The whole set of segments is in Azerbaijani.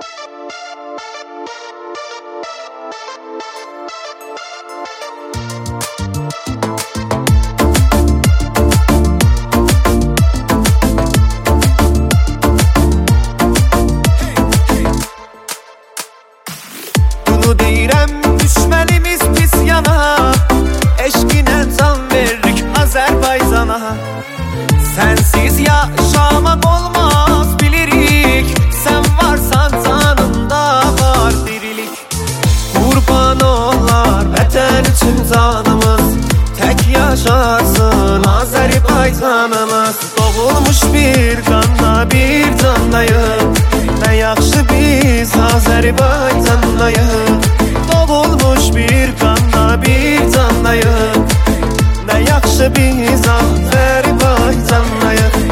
Bunu deyirəm, düşmənimiz pis yana, eşqinə can veririk Azərbaycana. Sənsiz yaşamaq olmaz bilirik, sən varsan canımda var dirilik. Qurban olar vətən üçün canımız, tək yaşasın Azərbaycanımız. Doğulmuş bir qanla bir candayıq, nə yaxşı biz Azərbaycandayıq. Doğulmuş bir qanla bir candayıq, nə yaxşı biz Azərbaycandayıq.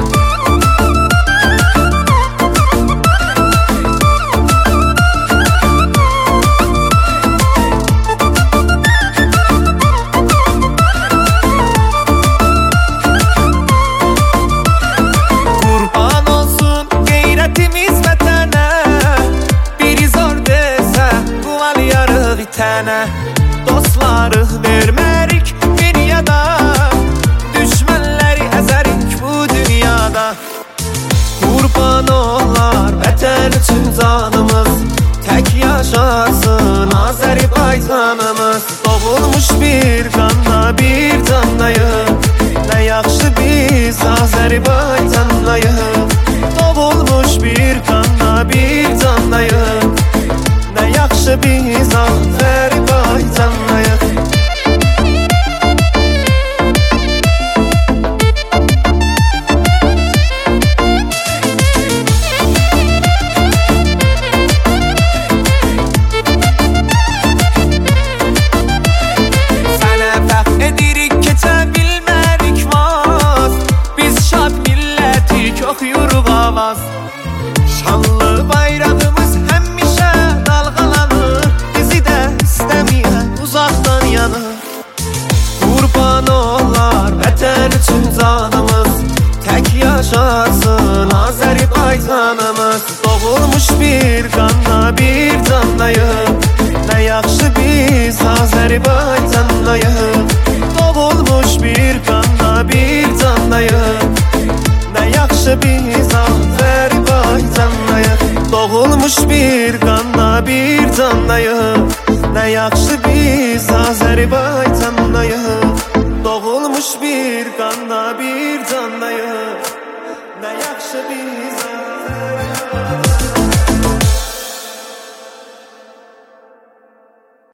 Dostları vermərik dünyada, düşmənləri əzərik bu dünyada. Qurban olar vətən üçün canımız, tək yaşasın Azərbaycanımız. Doğulmuş bir qanla bir candayıq, nə yaxşı biz Azərbaycandayıq. Doğulmuş bir qanla bir candayıq, nə yaxşı biz Azərbaycandayıq. Sənə fəxr edirik, keçə bilmərik vaz, biz şad millətik, oxuyuruq avaz. Şanlı bayrağımız həmişə dalğalanır, bizi də istəməyən uzaqdan yanır. Qurban olar vətən üçün canımız, tək yaşasın Azərbaycanımız. Doğulmuş bir qanla bir candayıq, nə yaxşı biz Azərbaycandayıq. Doğulmuş bir qanla bir candayıq, nə yaxşı biz Azərbaycandayıq. Doğulmuş bir qanla bir candayıq, nə yaxşı biz Azərbaycandayıq.